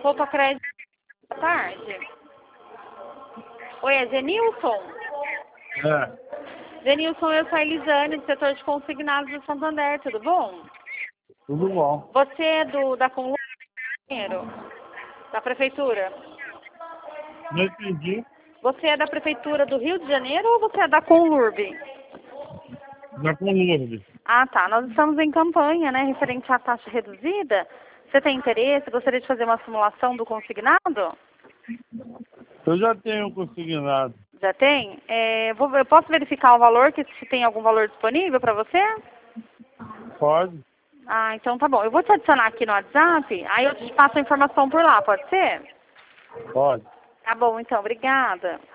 Roupa crédito. Boa tarde. Oi, é Zenilson? Zenilson, eu sou a Elisane, do setor de consignados do Santander, tudo bom? Tudo bom. Você é da Conlur, da Prefeitura? Não entendi. Você é da Prefeitura do Rio de Janeiro ou você é da Conlurb? Da Conlurb. Ah, tá. Nós estamos em campanha, né, referente à taxa reduzida. Você tem interesse? Gostaria de fazer uma simulação do consignado? Eu já tenho consignado. Já tem? Eu posso verificar o valor, que se tem algum valor disponível para você? Pode? Ah, então tá bom. Eu vou te adicionar aqui no WhatsApp, aí eu te passo a informação por lá, pode ser? Pode. Tá bom, então. Obrigada.